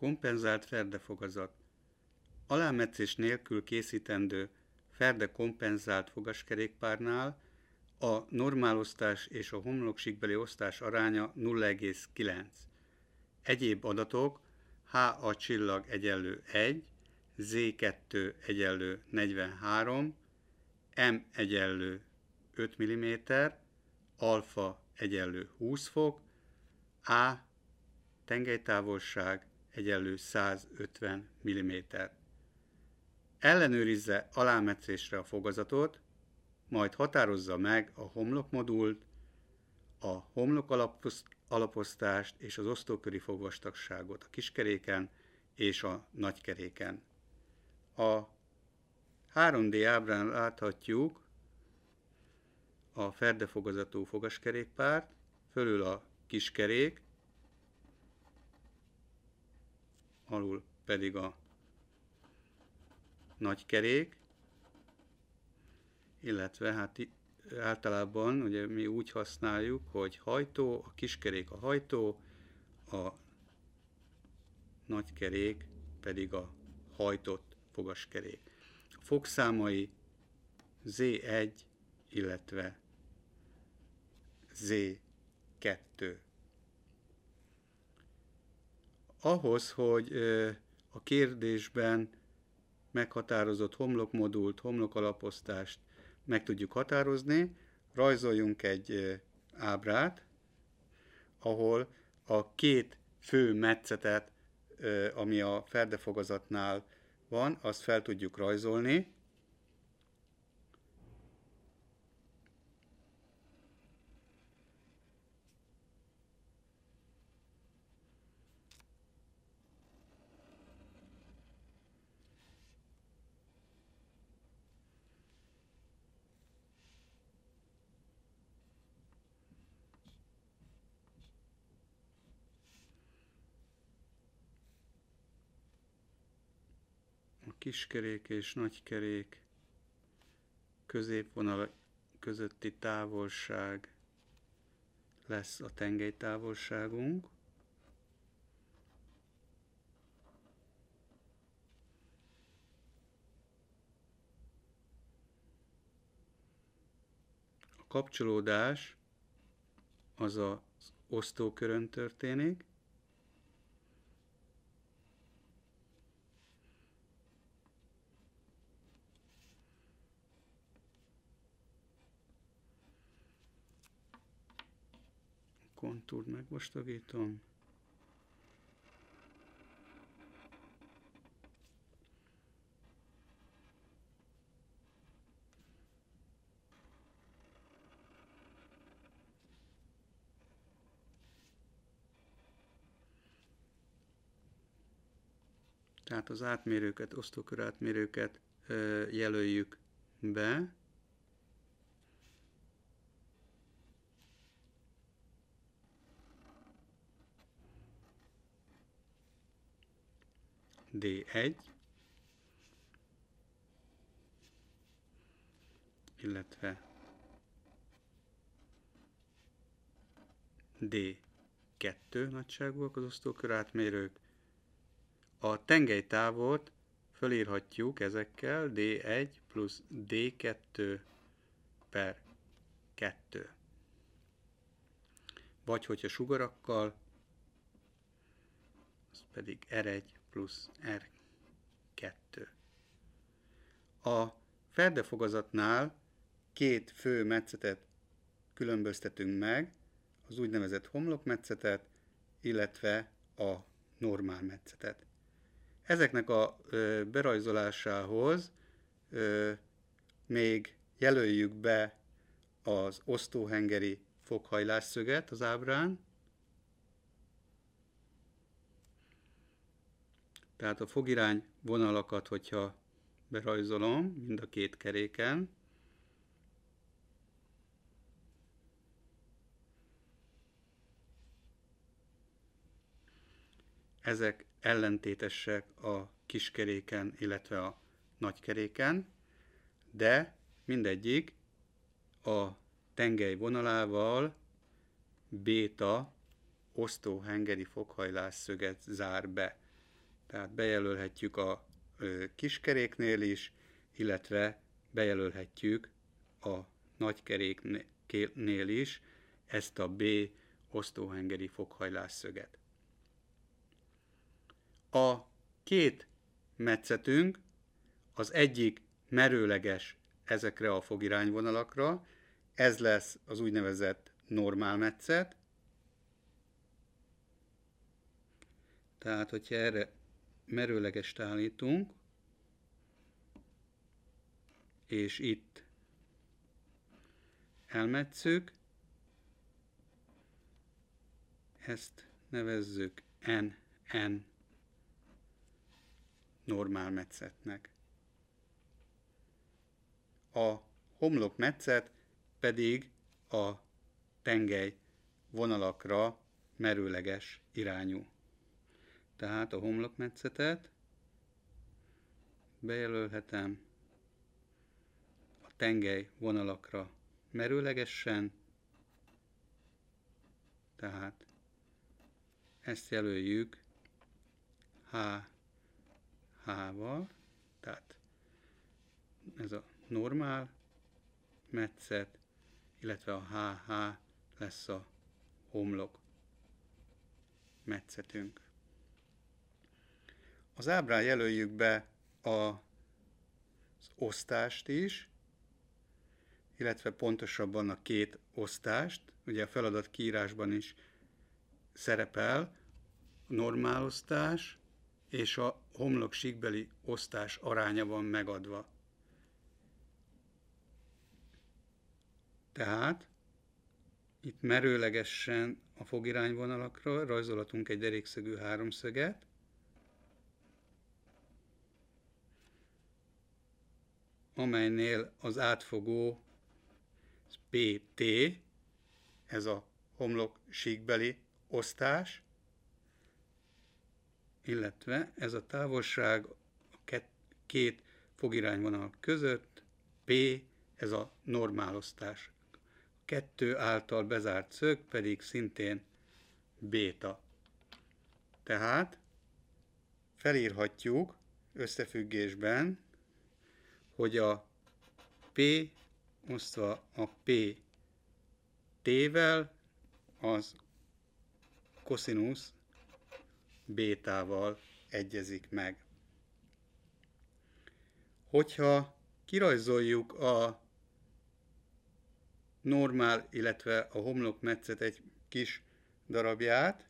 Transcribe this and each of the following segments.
Kompenzált ferdefogazat. Alámetszés nélkül készítendő ferde kompenzált fogaskerékpárnál a normálosztás és a homloksíkbeli osztás aránya 0,9. Egyéb adatok: HA csillag egyenlő 1, Z2 egyenlő 43, M egyenlő 5 mm, alfa egyenlő 20 fok, A tengelytávolság egyenlő 150 mm. Ellenőrizze alámetszésre a fogazatot, majd határozza meg a homlokmodult, a homlok alaposztást és az osztóköri fogvastagságot a kiskeréken és a nagykeréken. A 3D ábrán láthatjuk a ferdefogazatú fogaskerékpárt, fölül a kiskerék, alul pedig a nagykerék, illetve hát általában ugye mi úgy használjuk, hogy hajtó, a kiskerék a hajtó, a nagykerék pedig a hajtott fogaskerék. A fogszámai Z1, illetve Z2. Ahhoz, hogy a kérdésben meghatározott homlokmodult, homlokalaposztást meg tudjuk határozni, rajzoljunk egy ábrát, ahol a két fő metszetet, ami a ferdefogazatnál van, azt fel tudjuk rajzolni. A kiskerék és nagykerék középvonal közötti távolság lesz a tengelytávolságunk. A kapcsolódás az az osztókörön történik. Kontúrt megvastagítom. Tehát az átmérőket, osztókör átmérőket jelöljük be. D1, illetve D2 nagyságúak az osztókör átmérők. A tengelytávot fölírhatjuk ezekkel D1 plusz D2 per 2. Vagy hogyha sugarakkal, az pedig R1 plusz R2. A ferdefogazatnál két fő metszetet különböztetünk meg, az úgynevezett homlokmetszetet, illetve a normál metszetet. Ezeknek a berajzolásához még jelöljük be az osztóhengeri foghajlásszöget az ábrán. Tehát a fogirány vonalakat, hogyha berajzolom mind a két keréken, ezek ellentétesek a kiskeréken, illetve a nagykeréken, de mindegyik a tengely vonalával béta osztóhengeri foghajlásszöget zár be. Tehát bejelölhetjük a kiskeréknél is, illetve bejelölhetjük a nagykeréknél is ezt a B osztóhengeri foghajlásszöget. A két metszetünk, az egyik merőleges ezekre a fogirányvonalakra, ez lesz az úgynevezett normál metszet. Tehát, hogyha erre merőlegest állítunk, és itt elmetszük, ezt nevezzük NN normál metszetnek. A homlokmetszet pedig a tengely vonalakra merőleges irányú. Tehát a homlokmetszetet bejelölhetem a tengely vonalakra merőlegesen, tehát ezt jelöljük HH-val, tehát ez a normál metszet, illetve a HH lesz a homlok metszetünk. Az ábrán jelöljük be az osztást is, illetve pontosabban a két osztást. Ugye a feladat kiírásban is szerepel a normál osztás és a homlok síkbeli osztás aránya van megadva. Tehát itt merőlegesen a fogirányvonalakra rajzolhatunk egy derékszögű háromszöget, amelynél az átfogó PT, ez a homlok síkbeli osztás, illetve ez a távolság a két fogirányvonal között, P, ez a normál osztás. A kettő által bezárt szög pedig szintén béta. Tehát felírhatjuk összefüggésben, hogy a P osztva a P T-vel az koszinusz bétával egyezik meg. Hogyha kirajzoljuk a normál, illetve a homlokmetszet egy kis darabját,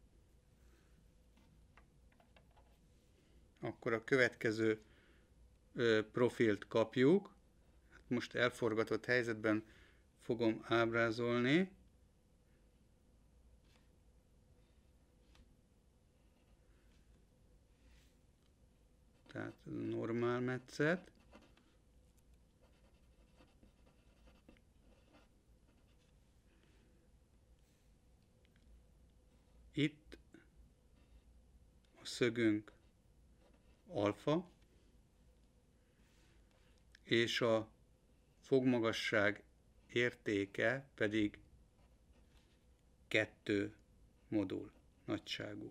akkor a következő profilt kapjuk. Most elforgatott helyzetben fogom ábrázolni. Tehát normál metszet. Itt a szögünk alfa, és a fogmagasság értéke pedig 2 modul nagyságú.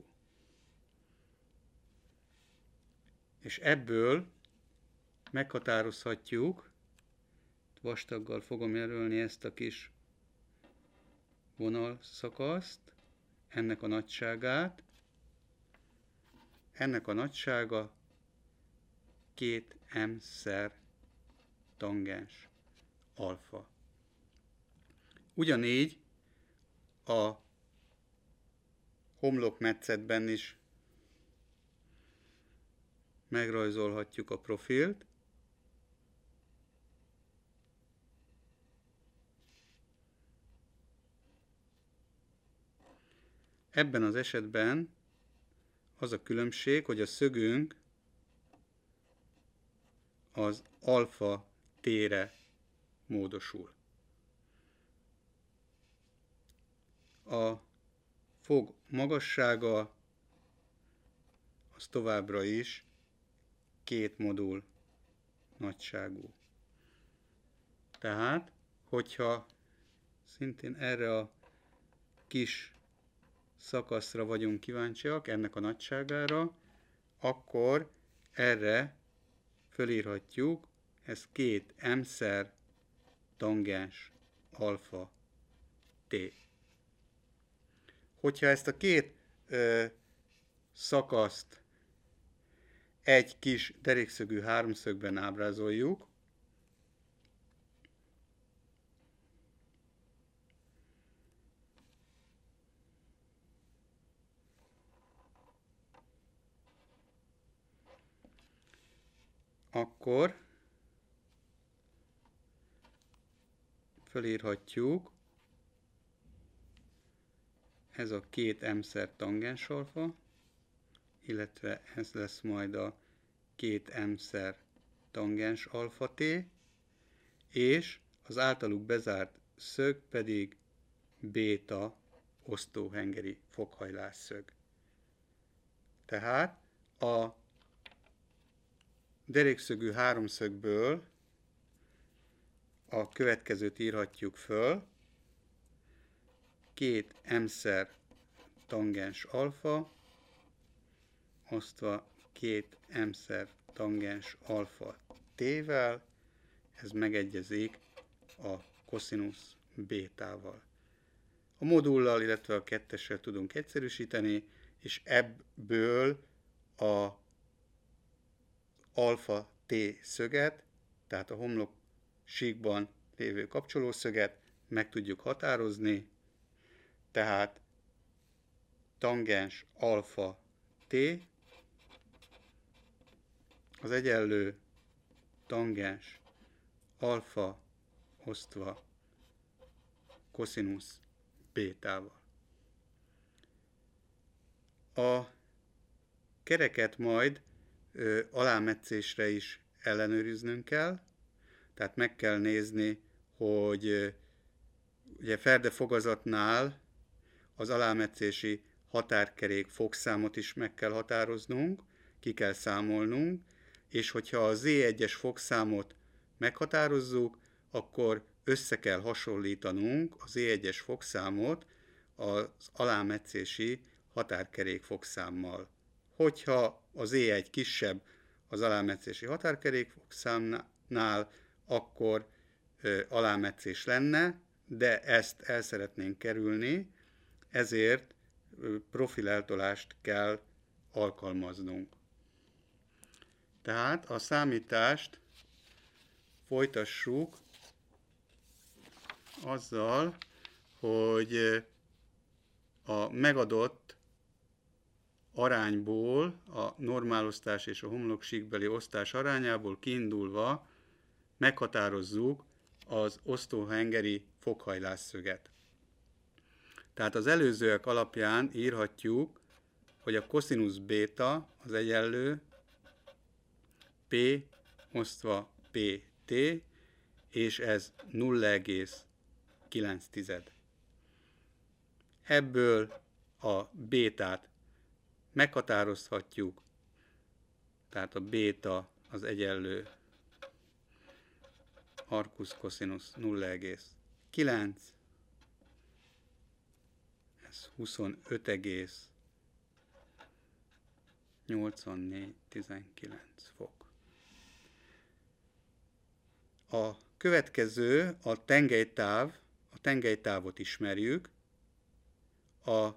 És ebből meghatározhatjuk, vastaggal fogom jelölni ezt a kis vonalszakaszt, ennek a nagyságát. Ennek a nagysága 2m-szer tangens alfa. Ugyanígy a homlokmetszetben is megrajzolhatjuk a profilt. Ebben az esetben az a különbség, hogy a szögünk az alfa T-re módosul. A fog magassága az továbbra is 2 modul nagyságú. Tehát, hogyha szintén erre a kis szakaszra vagyunk kíváncsiak, ennek a nagyságára, akkor erre fölírhatjuk, ez 2 m-szer tangens alfa t. Hogyha ezt a két szakaszt egy kis derékszögű háromszögben ábrázoljuk, akkor felírhatjuk, ez a 2 m-szer tangens alfa, illetve ez lesz majd a 2 m-szer tangens alfa t, és az általuk bezárt szög pedig béta osztóhengeri foghajlásszög. Tehát a derékszögű háromszögből a következőt írhatjuk föl, 2 m-szer tangens alfa osztva 2 m-szer tangens alfa t-vel, ez megegyezik a koszinusz bétával. A modullal, illetve a kettessel tudunk egyszerűsíteni, és ebből a alfa t szöget, tehát a homlok síkban lévő kapcsolószöget meg tudjuk határozni, tehát tangens alfa t az egyenlő tangens alfa osztva koszinusz bétával. A kereket majd alámetszésre is ellenőriznünk kell, tehát meg kell nézni, hogy ugye ferde fogazatnál az alámetszési határkerék fogszámot is meg kell határoznunk, ki kell számolnunk, és hogyha a Z1-es fogszámot meghatározzuk, akkor össze kell hasonlítanunk a Z1-es fogszámot az alámetszési határkerék fogszámmal. Hogyha a Z1 kisebb az alámetszési határkerék fogszámnál, akkor alámetszés lenne, de ezt el szeretnénk kerülni, ezért profileltolást kell alkalmaznunk. Tehát a számítást folytassuk azzal, hogy a megadott arányból, a normálosztás és a homloksíkbeli osztás arányából kiindulva meghatározzuk az osztóhengeri foghajlásszöget. Tehát az előzőek alapján írhatjuk, hogy a koszinusz béta az egyenlő P osztva PT, és ez 0,9. Ebből a bétát meghatározhatjuk, tehát a béta az egyenlő arkusz koszinusz 0,9, ez 25,8419 fok. A következő a tengelytáv, a tengelytávot ismerjük. A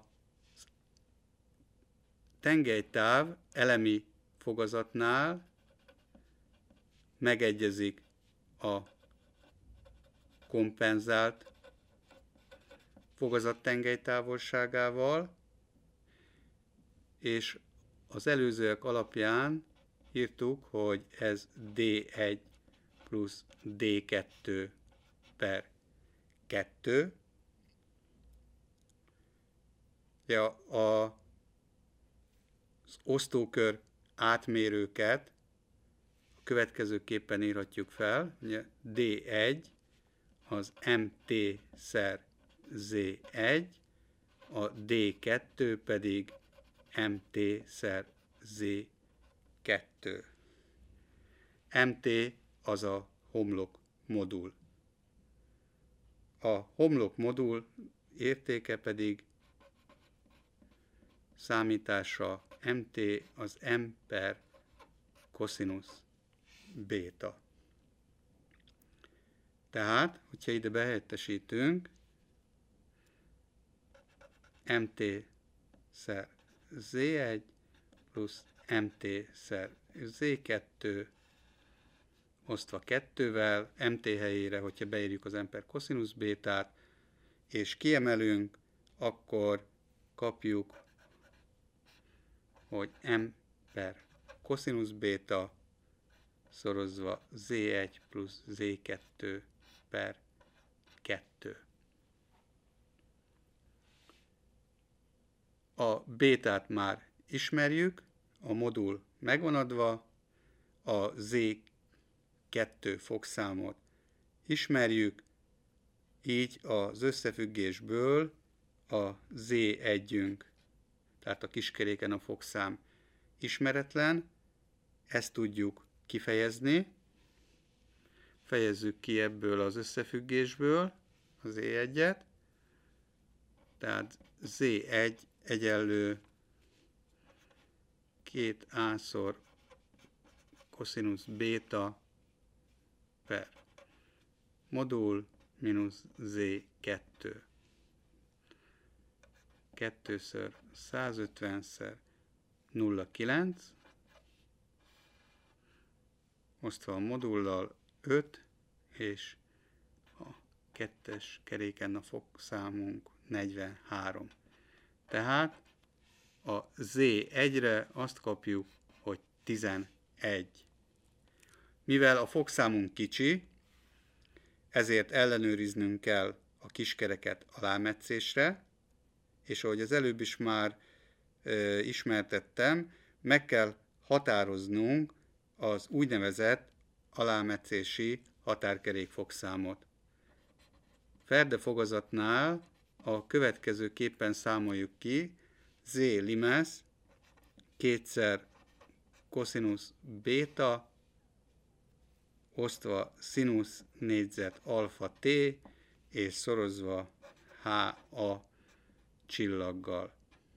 tengelytáv elemi fogazatnál megegyezik a kompenzált fogazat tengelytávolságával, és az előzőek alapján írtuk, hogy ez D1 plusz D2 per 2. Ja, az osztókör átmérőket a következőképpen írhatjuk fel. Ugye D1 az MT szer Z1, a D2 pedig MT szer Z2. MT az a homlok modul. A homlok modul értéke pedig számítása mt az m per koszinusz béta. Tehát, hogyha ide behelyettesítünk, mt szer z1 plusz mt szer z2 osztva 2-vel, mt helyére, hogyha beírjuk az m per koszinusz bétát, és kiemelünk, akkor kapjuk, hogy m per koszinusz béta szorozva z1 plusz z2 per 2. A bétát már ismerjük, a modul megvan adva, a z2 fokszámot ismerjük, így az összefüggésből a z1-ünk, tehát a kiskeréken a fokszám ismeretlen, ezt tudjuk kifejezni, fejezzük ki ebből az összefüggésből az z1-et, tehát z1 egyenlő 2a-szor koszinusz béta per modul mínusz z2. 2-ször 150-szer 0,9 osztva a modullal 5, és a kettes keréken a fokszámunk 43. Tehát a Z1-re azt kapjuk, hogy 11. Mivel a fokszámunk kicsi, ezért ellenőriznünk kell a kiskereket alámetszésre, és ahogy az előbb is már ismertettem, meg kell határoznunk az úgynevezett alámetszési határkerék fokszámot. Ferde fogazatnál a következőképpen számoljuk ki: z limes 2-szer koszinusz béta osztva szinusz négyzet alfa t és szorozva HA csillaggal.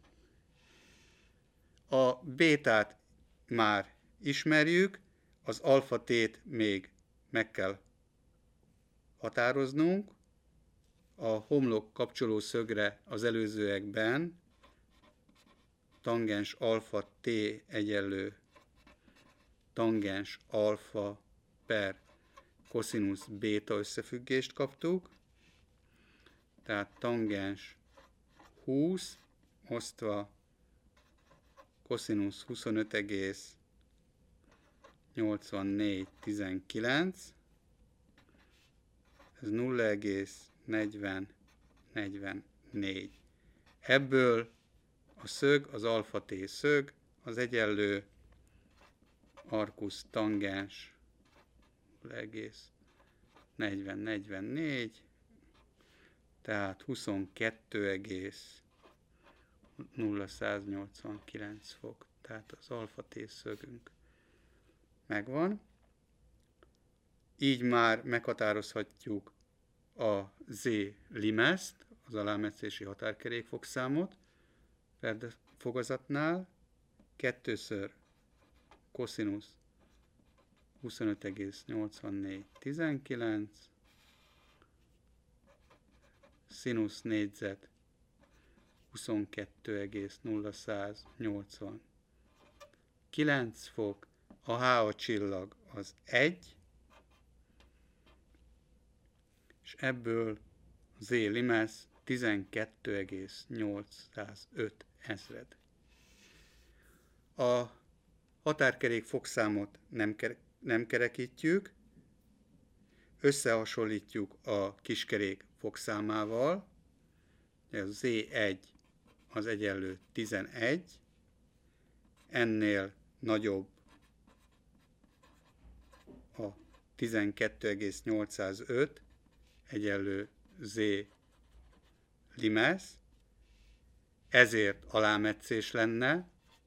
A bétát már ismerjük, az alfa t-t még meg kell határoznunk. A homlok kapcsoló szögre az előzőekben tangens alfa t egyenlő tangens alfa per koszinusz béta összefüggést kaptuk. Tehát tangens 20 osztva koszinusz 25,8419, ez 0,4044. Ebből a szög, az alfa t szög, az egyenlő arkusz tangens 0,4044, tehát 22,0189 fok. Tehát az alfa t szögünk megvan. Így már meghatározhatjuk a z limest, az alámetszési határkerék fokszámot Ferde fogazatnál. 2-ször koszinusz 25,8419 szinusz négyzet 22,0189 fok, a HA csillag az 1, és ebből Z limes 12,805 ezred. A határkerék fokszámot nem kerekítjük, összehasonlítjuk a kiskerék fokszámával, a Z1 az egyenlő 11, ennél nagyobb a 12,805 egyenlő Z limes, ezért alámetszés lenne,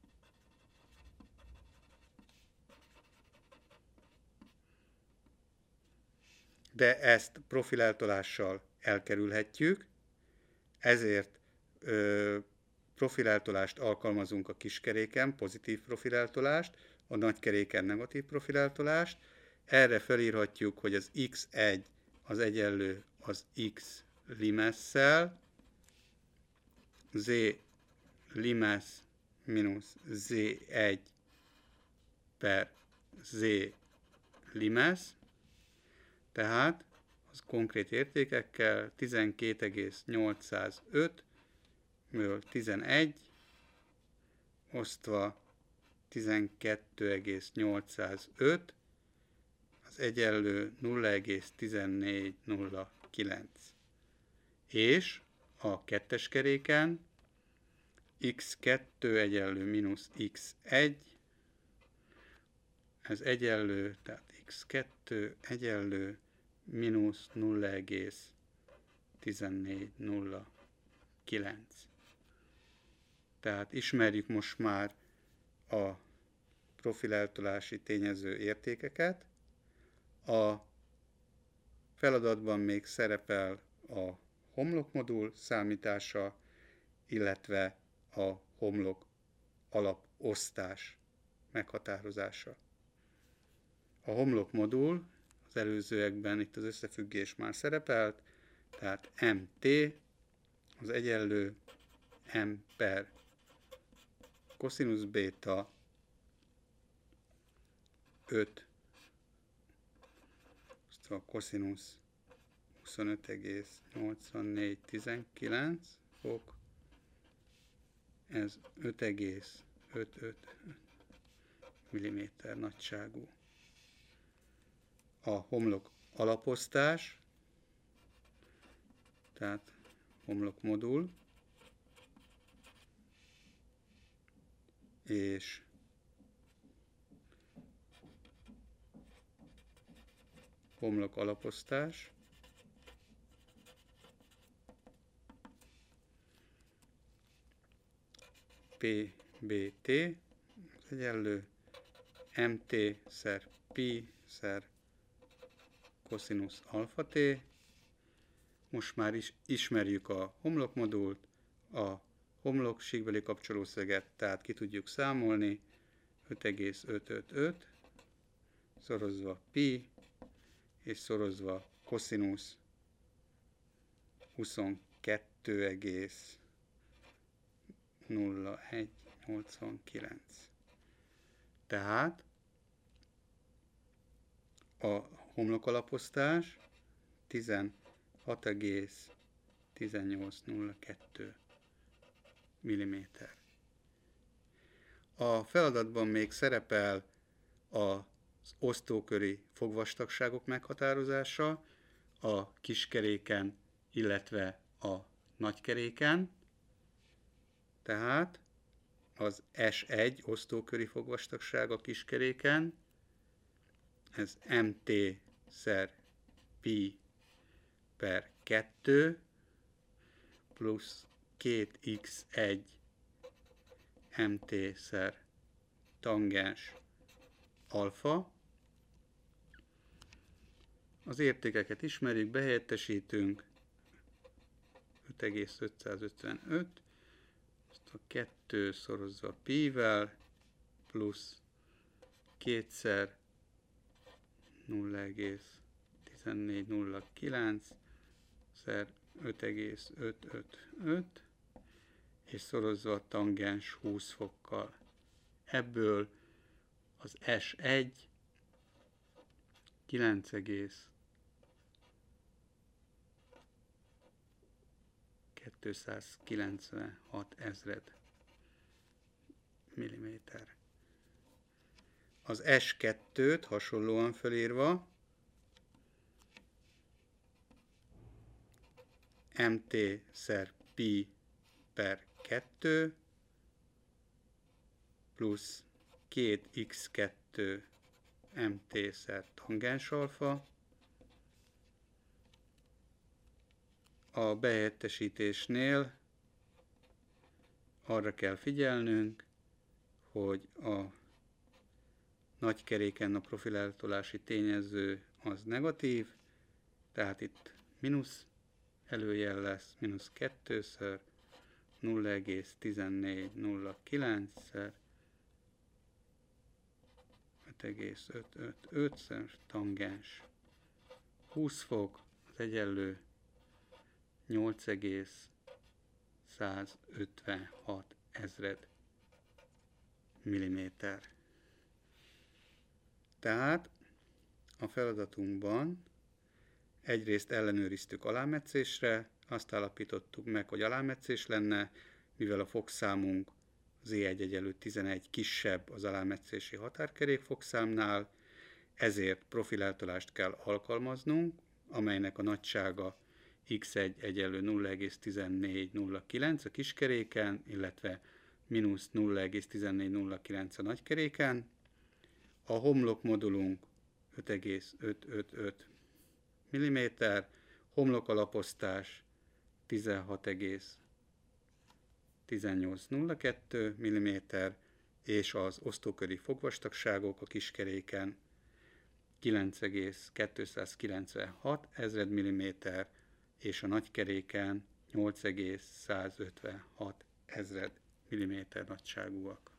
de ezt profileltolással elkerülhetjük, ezért profileltolást alkalmazunk a kiskeréken, pozitív profileltolást, a nagykeréken negatív profileltolást. Erre felírhatjuk, hogy az x1 az egyenlő az x limesszel, z limess mínusz z1 per z limess, tehát az konkrét értékekkel 12,805-ből 11 osztva 12,805 az egyenlő 0,1409. És a kettes keréken x2 egyenlő mínusz x1, ez egyenlő, tehát x2 egyenlő mínusz 0,1409. Tehát ismerjük most már a profileltolási tényező értékeket. A feladatban még szerepel a homlokmodul számítása, illetve a homlok alaposztás meghatározása. A homlokmodul az előzőekben itt az összefüggés már szerepelt, tehát mt az egyenlő m per cosinusz béta 5 a cosinusz 25,8419 fok, ez 5,555 mm nagyságú. A homlok alaposztás, tehát homlokmodul, és homlok alaposztás, PBT az egyenlő MT szer pi szer cosinusz alfa t. Most már is ismerjük a homlokmodult, a homlok síkbeli kapcsolószöget, tehát ki tudjuk számolni, 5,555 szorozva pi és szorozva cosinusz 22,0189. Tehát a homlokalaposztás 16,1802 mm. A feladatban még szerepel az osztóköri fogvastagságok meghatározása a kiskeréken, illetve a nagykeréken. Tehát az S1 osztóköri fogvastagság a kiskeréken, ez mt szer pi per 2 plusz 2x1 mt szer tangens alfa. Az értékeket ismerjük, behelyettesítünk, 5,555, azt a 2 szorozva pi-vel, plusz 2-szer 0,1409 szer 5,555, és szorozva a tangens 20 fokkal. Ebből az S1 9,296 ezred milliméter. Az S2-t hasonlóan felírva mt szer pi per 2 plusz 2x2 mt szer tangens alfa. A behelyettesítésnél arra kell figyelnünk, hogy a nagykeréken a profileltolási tényező az negatív, tehát itt mínusz előjel lesz, mínusz 2-ször 0,1409-szer 5,555-szer tangens 20 fok, az egyenlő 8,156 ezred milliméter. Tehát a feladatunkban egyrészt ellenőriztük alámetszésre, azt állapítottuk meg, hogy alámetszés lenne, mivel a fokszámunk Z1 egyenlő 11 kisebb az alámetszési határkerék fokszámnál, ezért profileltolást kell alkalmaznunk, amelynek a nagysága x1 egyenlő 0,1409 a kiskeréken, illetve mínusz 0,1409 a nagykeréken. A homlokmodulunk 5,555 mm, homlokalaposztás 16,1802 mm, és az osztóköri fogvastagságok a kiskeréken 9,296 ezred mm, és a nagykeréken 8,156 ezred mm nagyságúak.